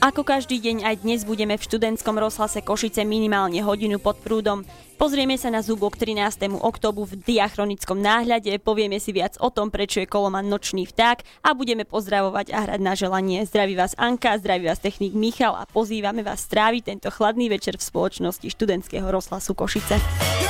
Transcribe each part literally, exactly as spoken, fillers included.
Ako každý deň aj dnes budeme v študentskom rozhlase Košice minimálne hodinu pod prúdom. Pozrieme sa na zúbok trinásteho októbru v diachronickom náhľade, povieme si viac o tom, prečo je koloman nočný vták a budeme pozdravovať a hrať na želanie. Zdraví vás Anka, zdraví vás technik Michal a pozývame vás stráviť tento chladný večer v spoločnosti študentského rozhlasu Košice.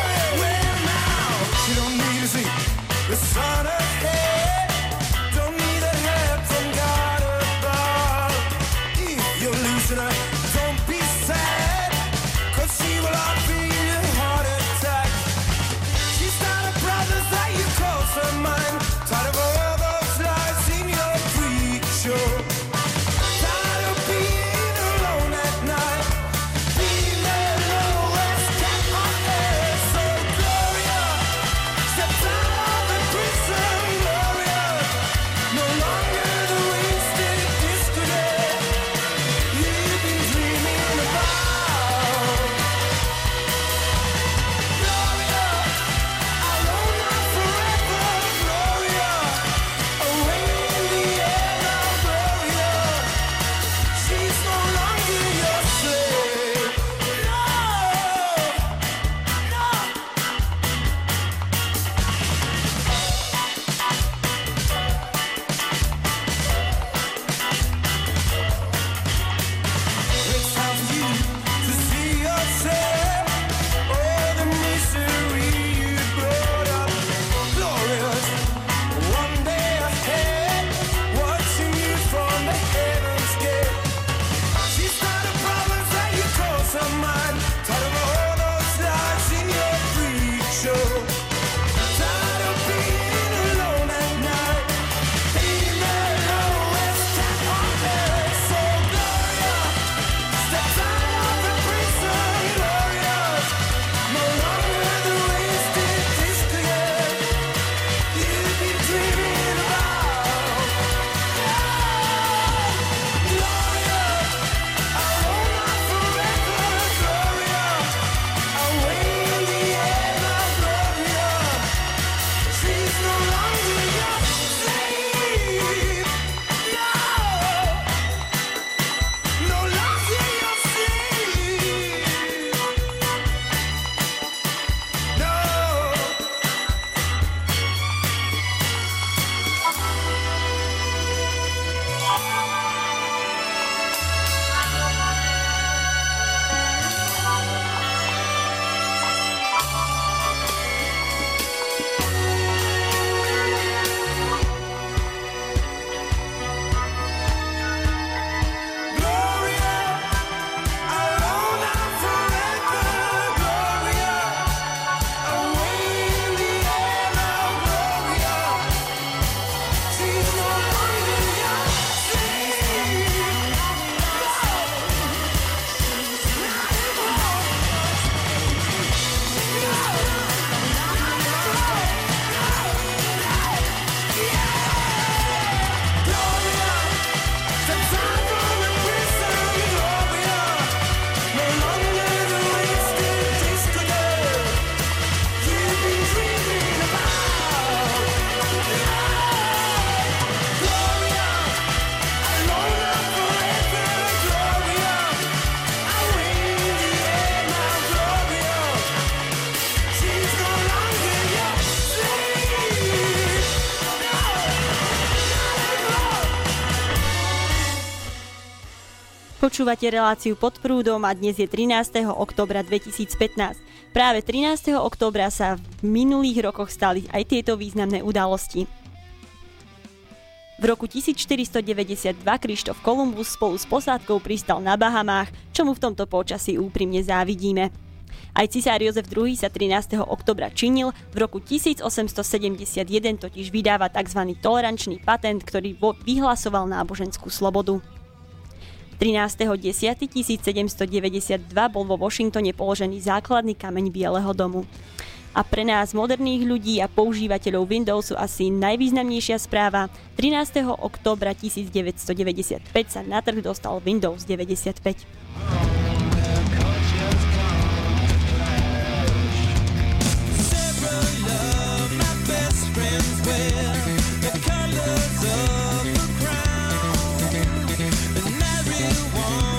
Počúvate reláciu Pod prúdom a dnes je trinásteho októbra dvetisícpätnásť. Práve trinásteho októbra sa v minulých rokoch stali aj tieto významné udalosti. V roku tisícštyristodeväťdesiatdva Krištof Kolumbus spolu s posádkou pristal na Bahamách, čo mu v tomto počasí úprimne závidíme. Aj cisár Jozef druhý sa trinásteho októbra činil, v roku tisícosemstosedemdesiatjeden totiž vydáva tzv. Tolerančný patent, ktorý vyhlasoval náboženskú slobodu. trinásteho októbra tisícsedemstodeväťdesiatdva bol vo Washingtone položený základný kameň Bieleho domu. A pre nás, moderných ľudí a používateľov Windowsu, asi najvýznamnejšia správa: trinásteho októbra tisícdeväťstodeväťdesiatpäť sa na trh dostal Windows deväťdesiatpäť. The colors of the crown, and everyone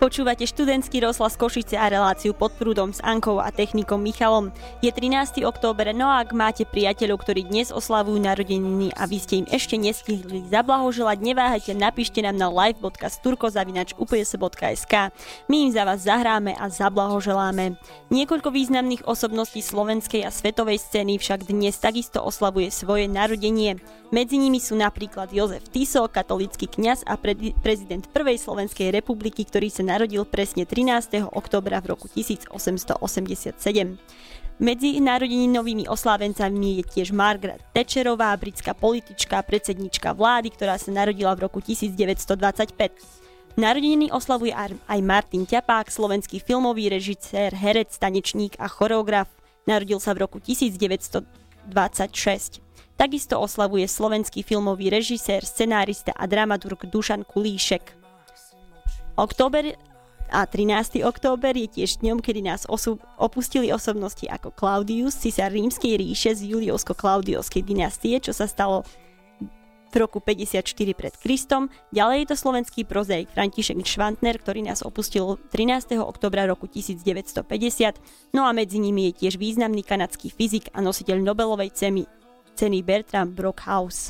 Počúvate študentský rozhlas Košice a reláciu Pod prúdom s Ankou a technikom Michalom. Je trinásteho október, no a ak máte priateľov, ktorí dnes oslavujú narodeniny a vy ste im ešte nestihli zablahoželať, neváhajte, napíšte nám na live bodka sturko zavináč u p s bodka es ká. My im za vás zahráme a zablahoželáme. Niekoľko významných osobností slovenskej a svetovej scény však dnes takisto oslavuje svoje narodenie. Medzi nimi sú napríklad Jozef Tiso, katolícky kňaz a pre- prezident prvej Slovenskej republiky, ktorý sa narodil presne trinásteho októbra v roku tisícosemstoosemdesiatsedem. Medzi narodeninovými oslávencami je tiež Margaret Thatcherová, britská politička, predsednička vlády, ktorá sa narodila v roku devätnásťstodvadsaťpäť. Narodeniny oslavuje aj Martin Ťapák, slovenský filmový režisér, herec, tanečník a choreograf. Narodil sa v roku devätnásťstodvadsaťšesť. Takisto oslavuje slovenský filmový režisér, scenárista a dramaturg Dušan Kulíšek. Október a trinásteho október je tiež dňom, kedy nás osu- opustili osobnosti ako Claudius, cisár Rímskej ríše z Juliovsko-Klaudiovskej dynastie, čo sa stalo v roku päťdesiatštyri pred Kristom. Ďalej je to slovenský prozaik František Švantner, ktorý nás opustil trinásteho októbra roku devätnásťstopäťdesiat. No a medzi nimi je tiež významný kanadský fyzik a nositeľ Nobelovej ceny, ceny Bertram Brockhaus.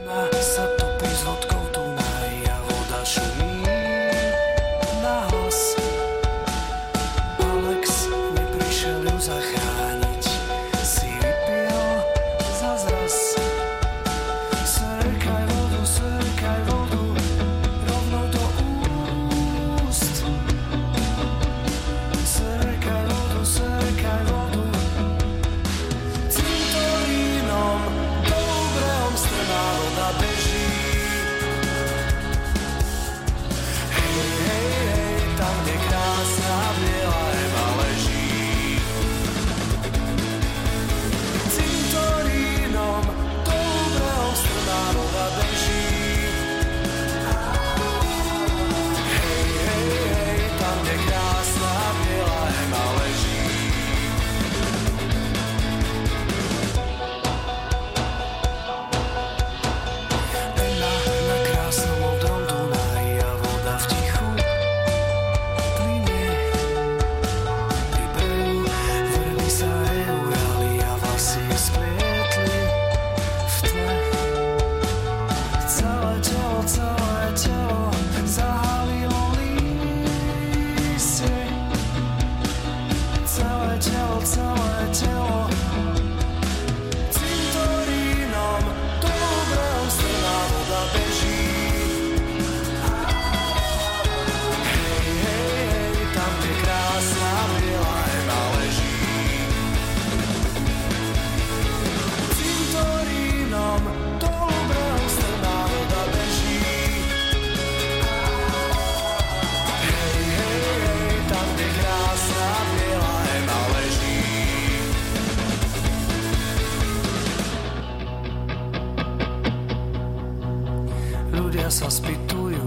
Sa spýtujú,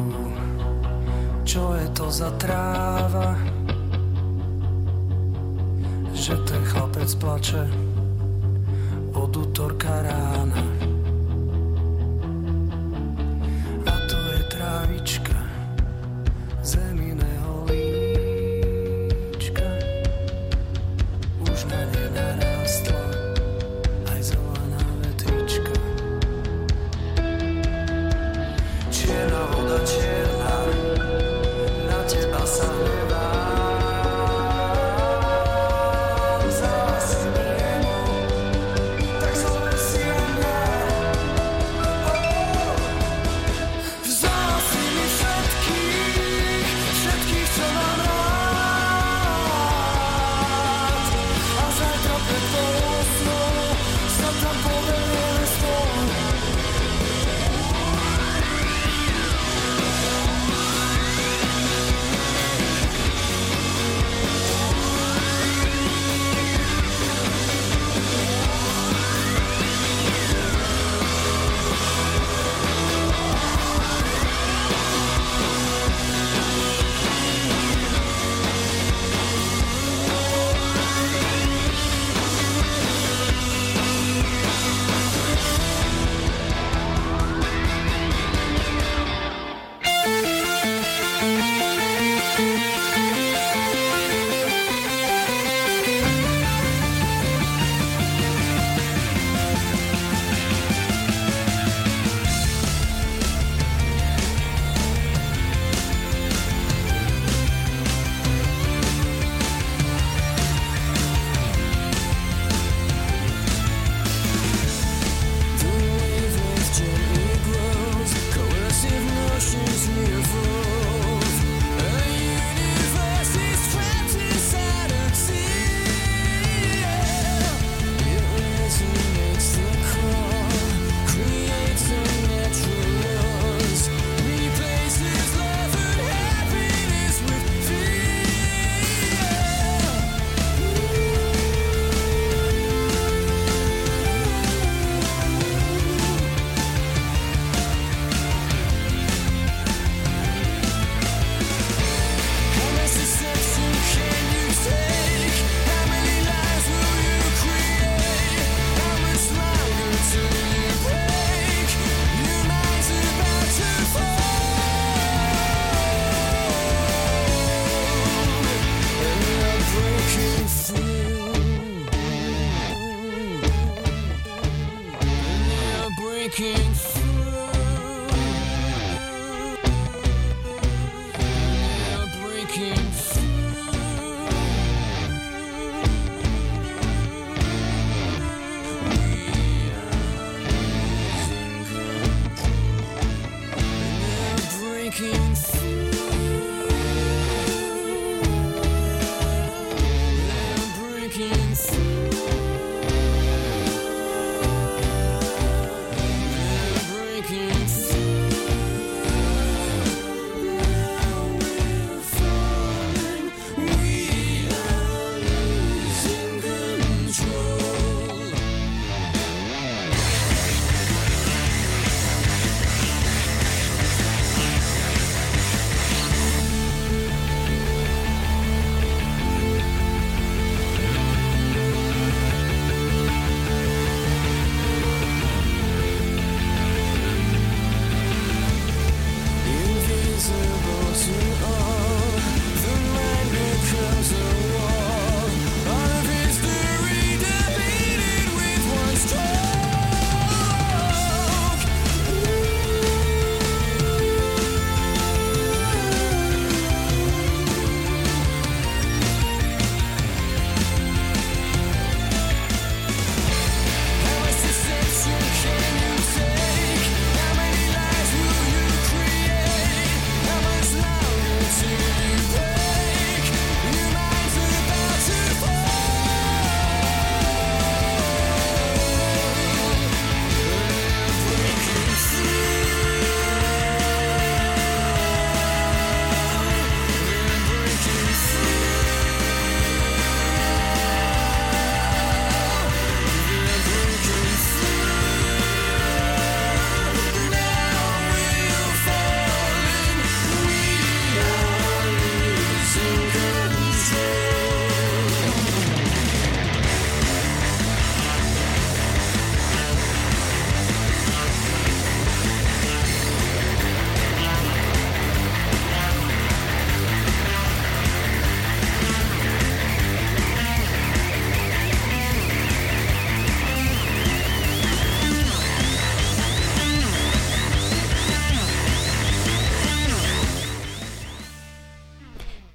čo je to za tráva, že ten chlapec plače od útorka rána. A to je trávička zeminého líčka, už na ne narástla aj zelená vetvička. Čierna voda, čierna, na teba sa hnevám. Vzala si niemo, tak zle si ho mňa.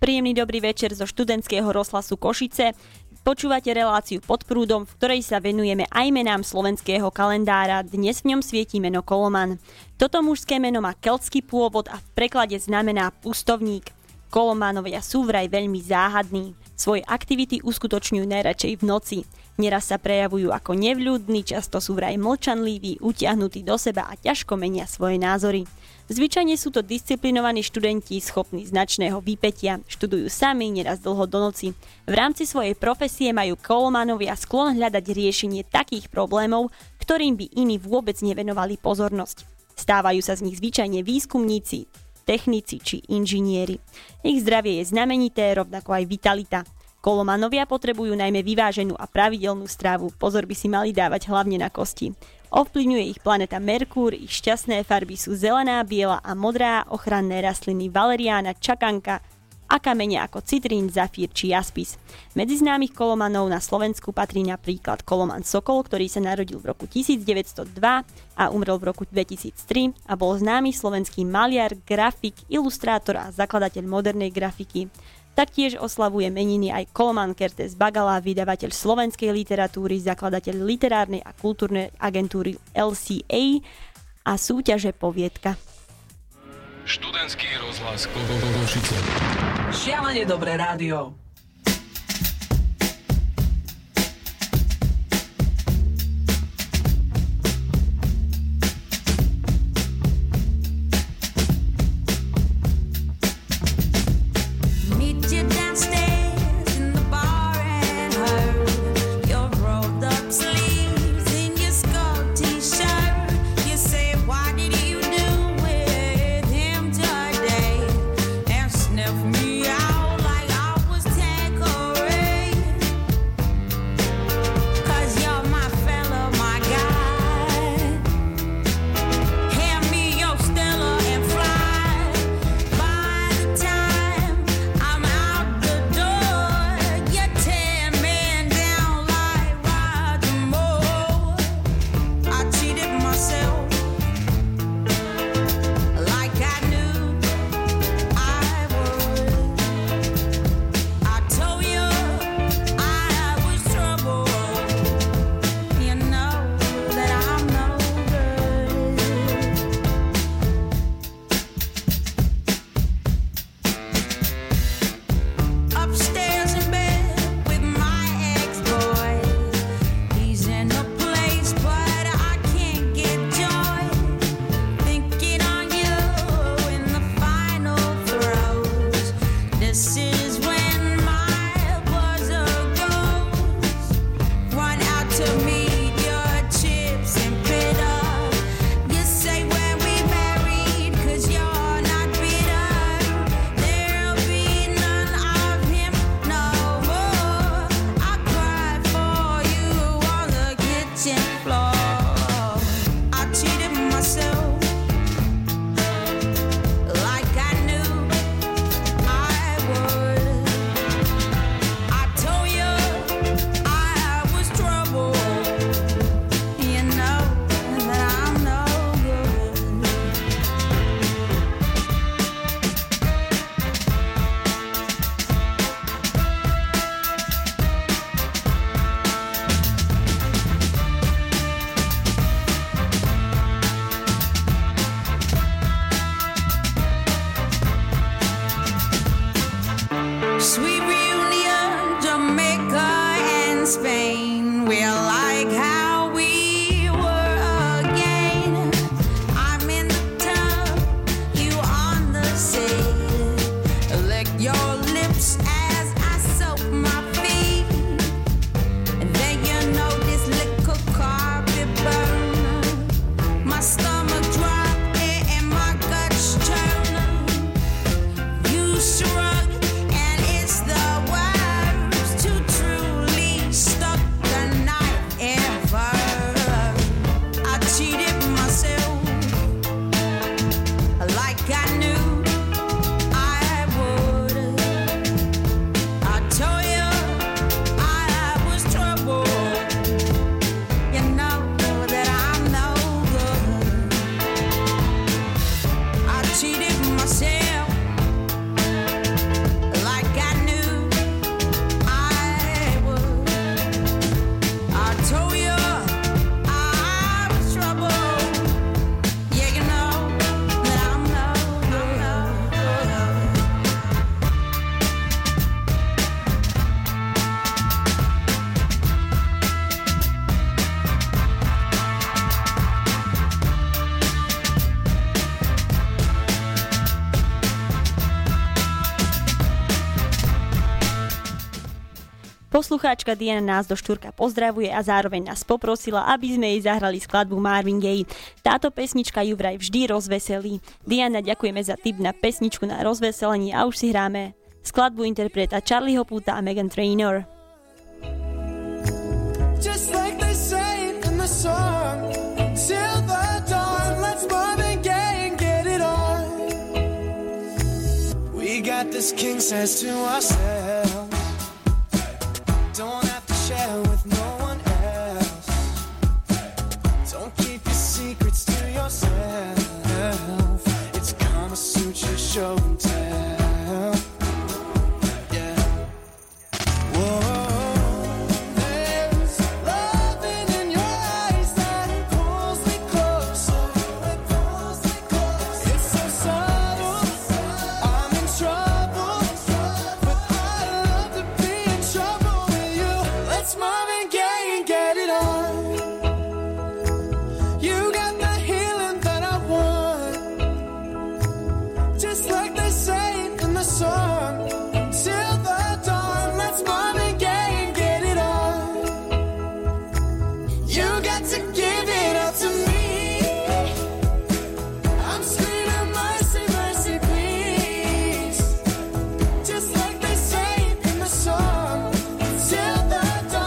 Príjemný dobrý večer zo študentského rozhlasu Košice. Počúvate reláciu Pod prúdom, v ktorej sa venujeme aj menám slovenského kalendára. Dnes v ňom svietí meno Koloman. Toto mužské meno má keltský pôvod a v preklade znamená pustovník. Kolomanovia sú vraj veľmi záhadní. Svoje aktivity uskutočňujú najradšej v noci. Neraz sa prejavujú ako nevľúdni, často sú vraj mlčanliví, utiahnutí do seba a ťažko menia svoje názory. Zvyčajne sú to disciplinovaní študenti schopní značného výpätia, študujú sami, neraz dlho do noci. V rámci svojej profesie majú Kolomanovia sklon hľadať riešenie takých problémov, ktorým by iní vôbec nevenovali pozornosť. Stávajú sa z nich zvyčajne výskumníci, technici či inžinieri. Ich zdravie je znamenité, rovnako aj vitalita. Kolomanovia potrebujú najmä vyváženú a pravidelnú stravu, pozor by si mali dávať hlavne na kosti. Ovplyvňuje ich planéta Merkúr, ich šťastné farby sú zelená, biela a modrá, ochranné rastliny valeriána, čakanka a kamene ako citrín, zafír či jaspis. Medzi známych Kolomanov na Slovensku patrí napríklad Koloman Sokol, ktorý sa narodil v roku devätnásťstodva a umrel v roku dvetisíctri a bol známy slovenský maliar, grafik, ilustrátor a zakladateľ modernej grafiky. Taktiež oslavuje meniny aj Koloman Kertész Bagala, vydavateľ slovenskej literatúry, zakladateľ literárnej a kultúrnej agentúry el cé á a súťaže Poviedka. Študentský rozhlas Košice. Šialene dobré rádio. Sniff me out like I was ten. Poslucháčka Diana nás do Štúrka pozdravuje a zároveň nás poprosila, aby sme jej zahrali skladbu Marvin Gaye. Táto pesnička ju vraj vždy rozveselí. Diana, ďakujeme za tip na pesničku na rozveselenie a už si hráme skladbu interpreta Charlieho Puta a Meghan Trainor. Just like they say in the song, till the dawn, let's Marvin Gaye and get it on. We got this king size to ourselves. Don't have to share with no one else. Don't keep your secrets to yourself. It's Kama Sutra show and tell. Yeah. Whoa. There's loving in your eyes that pulls me closer. It pulls me closer. It's so subtle. I'm in trouble, but I love to be in trouble. Let's Marvin Gaye and get it on. You got the healing that I want. Just like they say in the song, till the dawn. Let's Marvin Gaye and get it on. You got to give it up to me. I'm screaming mercy, mercy, please. Just like they say in the song, till the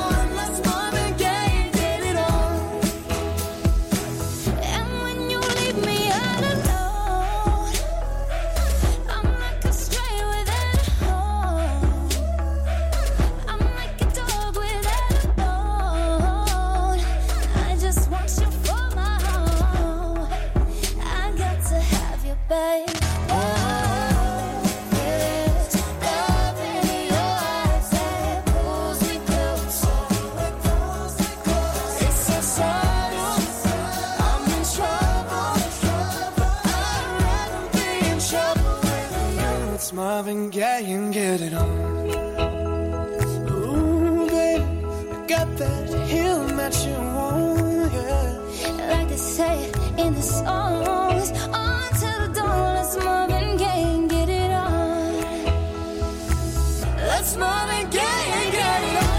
Marvin Gaye and get it on. Ooh, baby, I got that healing that you want, yeah. Like they say in the songs, on till the dawn. Let's Marvin Gaye and get it on. Let's Marvin Gaye and get it on.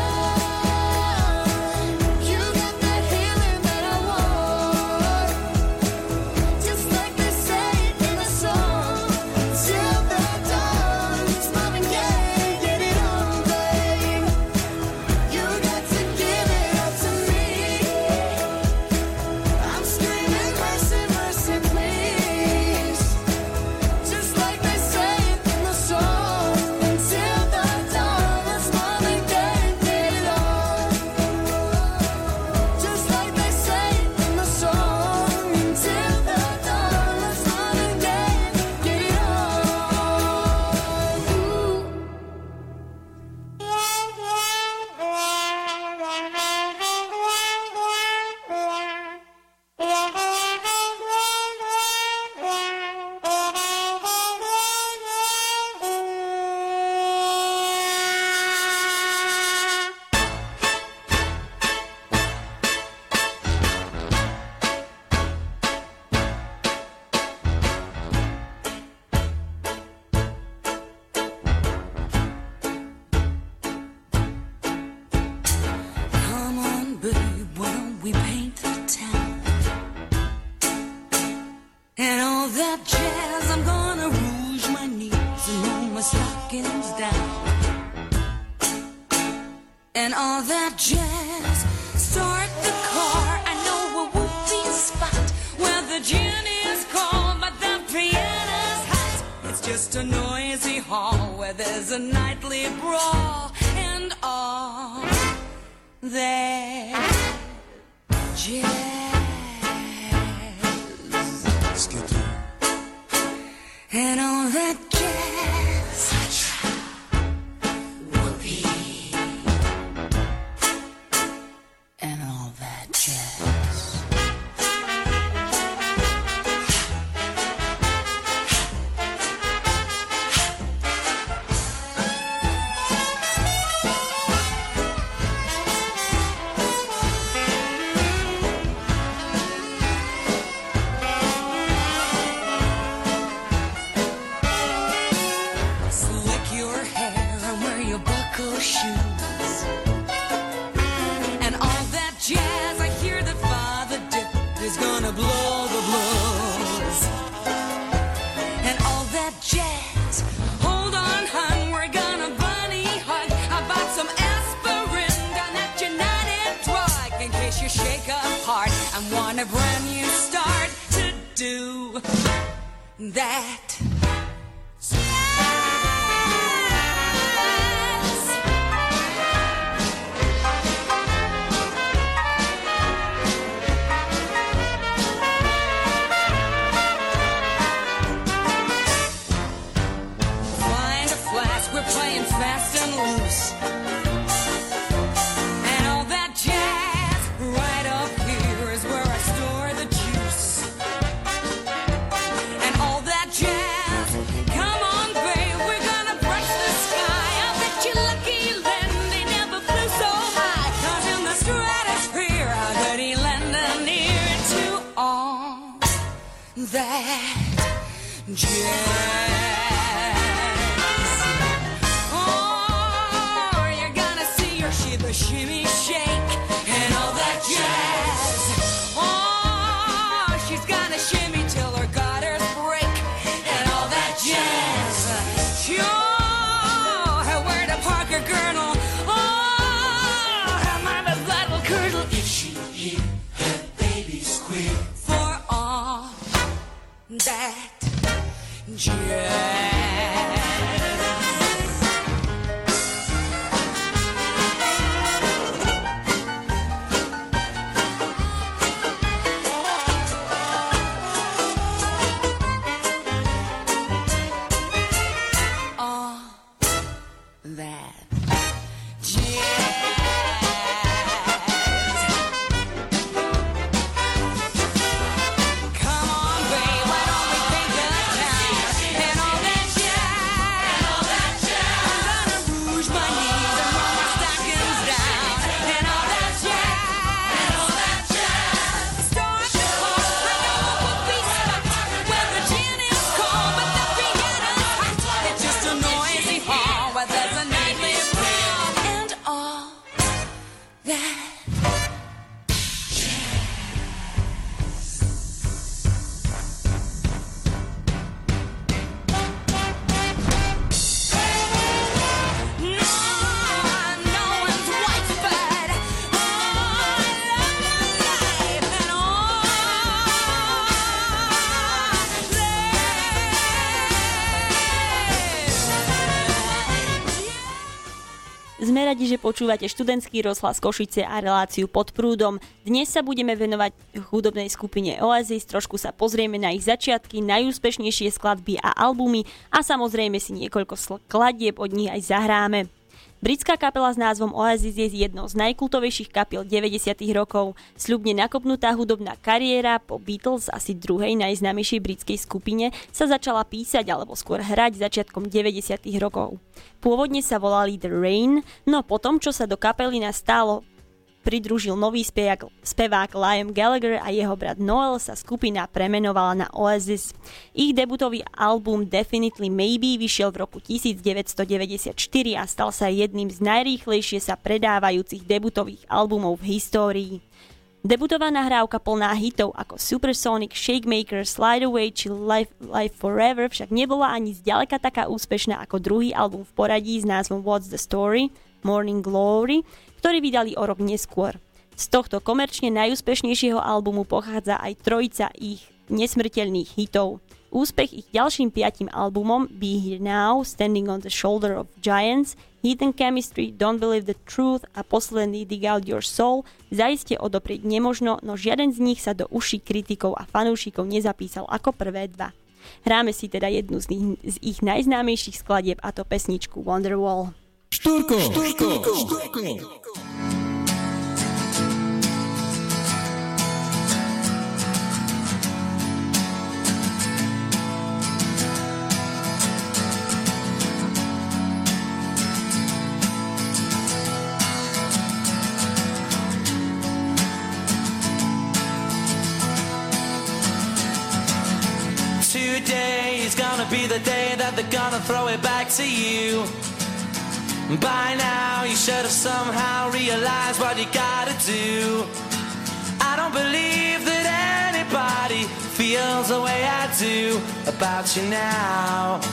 And all that jazz, start the car. I know a whoopee spot where the gin is cold, but the piano's hot. It's just a noisy hall where there's a nightly brawl, and all that jazz. Skip it. And all that jazz. And all that jazz. that playing fast and loose, and all that jazz right up here is where I store the juice. And all that jazz, come on babe, we're gonna brush the sky. I bet you lucky Len, they never flew so high, 'cause in the stratosphere I could he lend a ear to all that jazz. Shimmy, shake, and all that jazz. Oh, she's gonna shimmy till her gutters break, and all that jazz. Sure, her word to Parker Girdle. Oh, her mama's blood will curdle if she hear her baby squeal. For all that jazz. Sme radi, že počúvate študentský rozhlas Košice a reláciu Pod prúdom. Dnes sa budeme venovať hudobnej skupine Oasis, trošku sa pozrieme na ich začiatky, najúspešnejšie skladby a albumy a samozrejme si niekoľko skladieb od nich aj zahráme. Britská kapela s názvom Oasis je jednou z najkultovejších kapiel deväťdesiatych rokov. Sľubne nakopnutá hudobná kariéra po Beatles, asi druhej najznámejšej britskej skupine, sa začala písať alebo skôr hrať začiatkom deväťdesiatych rokov. Pôvodne sa volali The Rain, no potom, čo sa do kapely nastálo pridružil nový spevák, spevák Liam Gallagher a jeho brat Noel, sa skupina premenovala na Oasis. Ich debutový album Definitely Maybe vyšiel v roku devätnásťstodeväťdesiatštyri a stal sa jedným z najrýchlejšie sa predávajúcich debutových albumov v histórii. Debutová nahrávka plná hitov ako Supersonic, Shakemaker, Slide Away či Life, Life Forever však nebola ani zďaleka taká úspešná ako druhý album v poradí s názvom What's the Story, Morning Glory, ktorý vydali o rok neskôr. Z tohto komerčne najúspešnejšieho albumu pochádza aj trojica ich nesmrteľných hitov. Úspech ich ďalším piatim albumom Be Here Now, Standing on the Shoulder of Giants, Hidden Chemistry, Don't Believe the Truth a posledný Dig Out Your Soul zaiste odoprieť nemožno, no žiaden z nich sa do uší kritikov a fanúšikov nezapísal ako prvé dva. Hráme si teda jednu z, nich, z ich najznámejších skladieb, a to pesničku Wonderwall. Štúrko, štúrko, štúrko. Today is gonna be the day that they're gonna throw it back to you. By now you should have somehow realized what you gotta do. I don't believe that anybody feels the way I do about you now.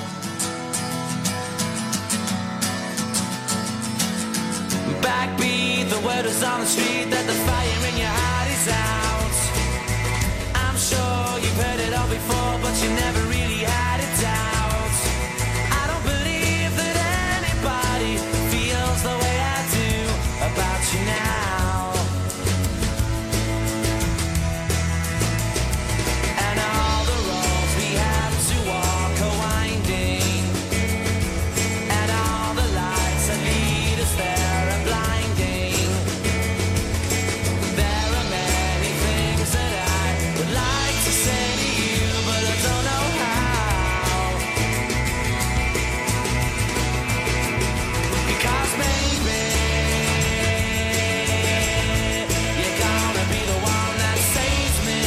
Backbeat, the word is on the street that the fire in your heart is out. I'm sure you've heard it all before, but you never really had a doubt. I don't believe that anybody feels the way I do about you now. And all the roads we have to walk are winding, and all the lights that lead us there are blinding. There are many things that I would like to say to you, but I don't know how. Because maybe you're gonna be the one that saves me.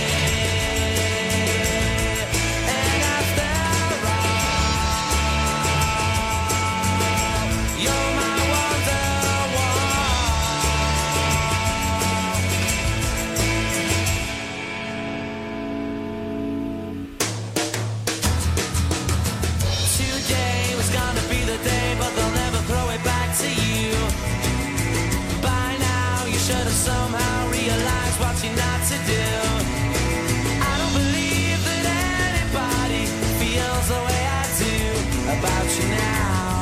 And after all, you're my wonderwall. Today was gonna be the day, but they'll never throw it back to you. By now you should have somehow realized what you're not to do. I don't believe that anybody feels the way I do about you now.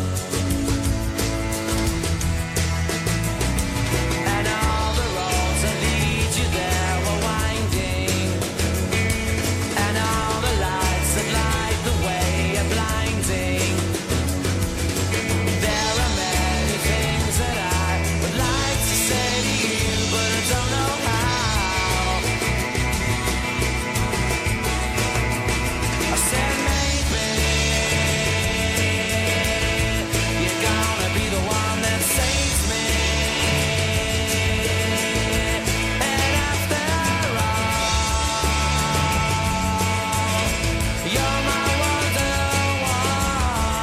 And all the roads that lead you there were winding, and all the lights that light the way are blinding. There are many things that I would like to say to you, but I don't know how. I said maybe you're gonna be the one that saves me. And after all, you're my wonderwall.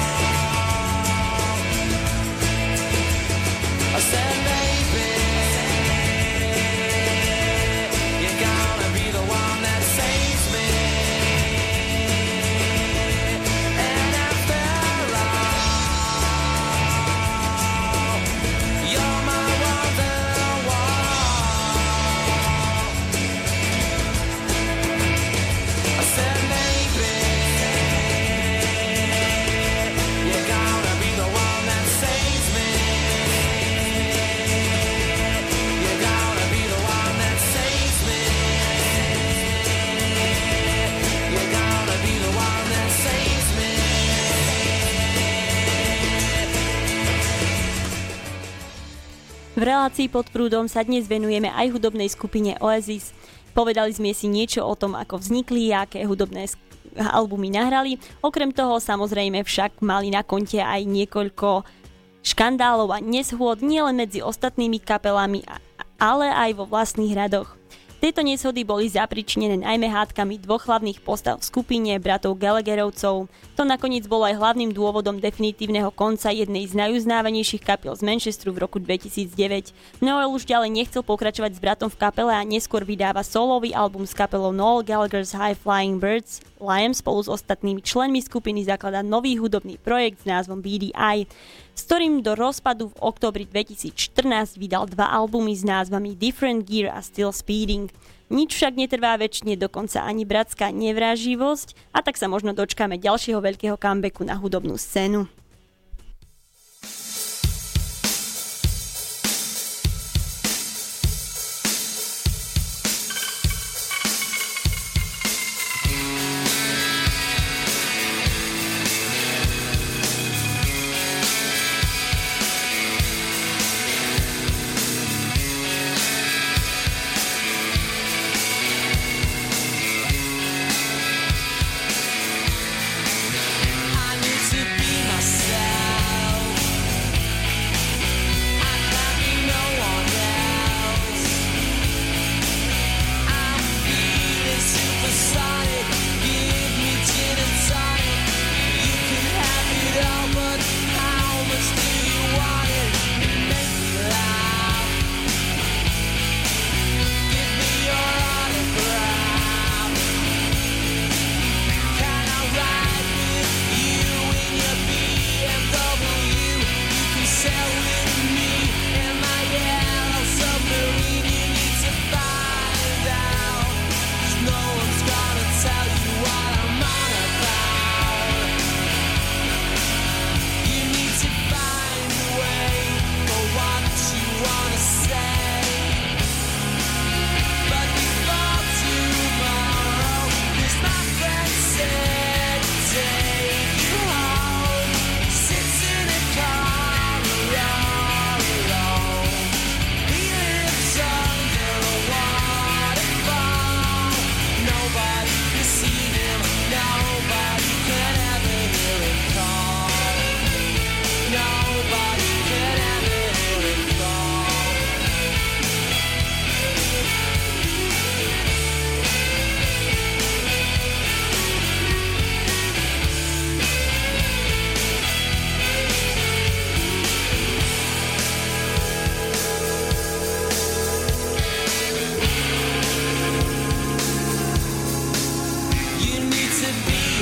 I said maybe you're gonna be the one that saves me. And after all, you're my wonderwall. I said maybe you're gonna be the one that saves me. You're gonna be the one that saves me. You're gonna be the one that saves me. V relácii Pod prúdom sa dnes venujeme aj hudobnej skupine Oasis. Povedali sme si niečo o tom, ako vznikli, aké hudobné sk- albumy nahrali. Okrem toho samozrejme však mali na konte aj niekoľko škandálov a neshôd nielen medzi ostatnými kapelami, a- ale aj vo vlastných radoch. Tieto neshody boli zapričinené najmä hádkami dvoch hlavných postav v skupine, bratov Gallagherovcov. To nakoniec bolo aj hlavným dôvodom definitívneho konca jednej z najuznávanejších kapiel z Manchesteru v roku dvetisícdeväť. Noel už ďalej nechcel pokračovať s bratom v kapele a neskôr vydáva solový album s kapelou Noel Gallagher's High Flying Birds. Liam spolu s ostatnými členmi skupiny zakladá nový hudobný projekt s názvom bé dé í, s ktorým do rozpadu v októbri dvetisícštrnásť vydal dva albumy s názvami Different Gear a Still Speeding. Nič však netrvá večne, dokonca ani bratská nevraživosť, a tak sa možno dočkáme ďalšieho veľkého comebacku na hudobnú scénu. I need to be myself.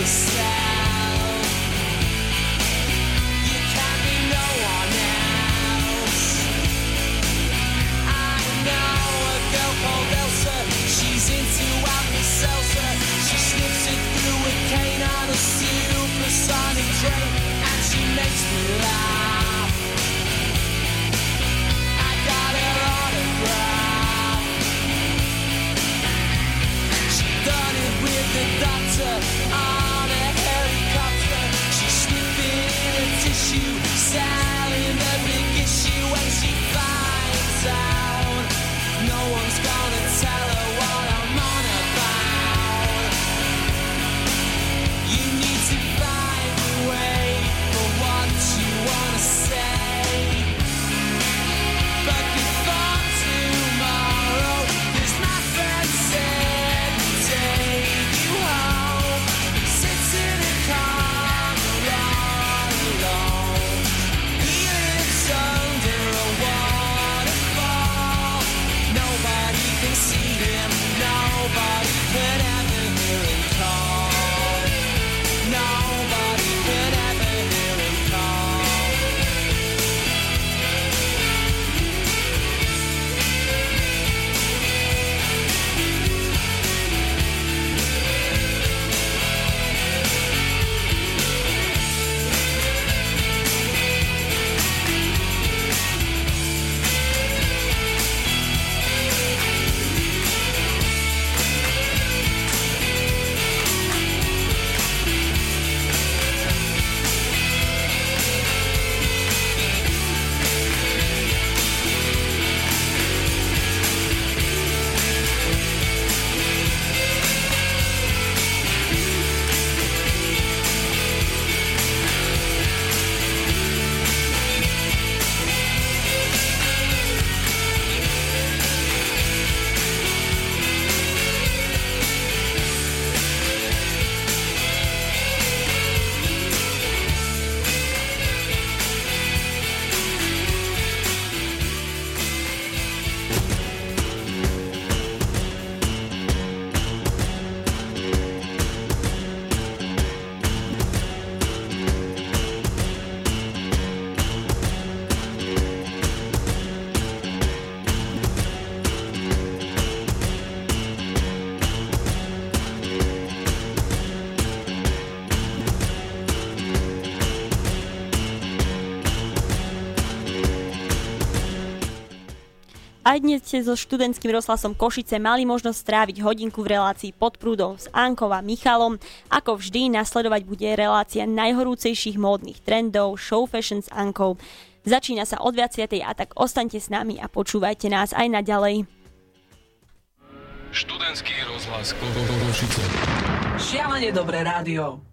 yourself. You can't be no one else. I know a girl called Elsa. She's into Alka-Seltzer. She sniffs it through a cane on a supersonic train, and she makes me laugh. I got her autograph. She done it with the doctor on a helicopter. She's sniffing a tissue, selling the big issue, and she finds out no one's gonna tell her what I'm on about. You need to find a way for what you wanna say. But before tomorrow, 'cause my friend said he'd take you home. Sits in a corner all alone. He lives under a waterfall. Nobody can see him. Nobody could ever hear him call. Nobody could ever hear him call. Aj dnes ste so študentským rozhlasom Košice mali možnosť stráviť hodinku v relácii Pod prúdom s Ankou a Michalom. Ako vždy, nasledovať bude relácia najhorúcejších módnych trendov, show fashion s Ankou. Začína sa od dvadsiatej a tak ostaňte s nami a počúvajte nás aj naďalej. Študentský rozhlas Košice. Šialene dobré rádio.